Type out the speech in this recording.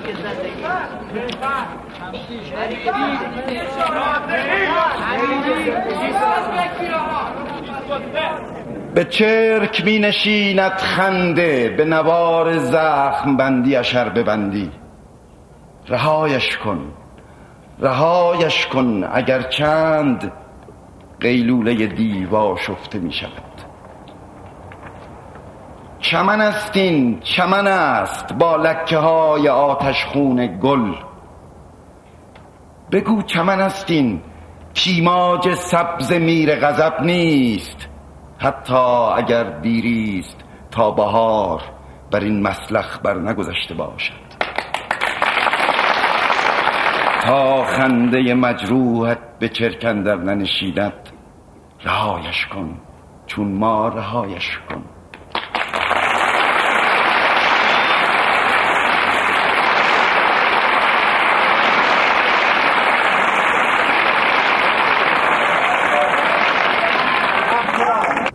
به چرک می نشیند خنده، به نوار زخم بندی اشر ببندی. رهایش کن، رهایش کن، اگر چند قیلوله دیوا شفته می شود. چمن است این، چمن است با لکه های آتش خون گل. بگو چمن است این، کیماج سبز میر غضب نیست، حتی اگر دیریست تا بهار بر این مسلخ بر نگذشته باشد. تا خنده مجروحت به چرک اندر ننشیند، رهایش کن چون ما رهایش کن.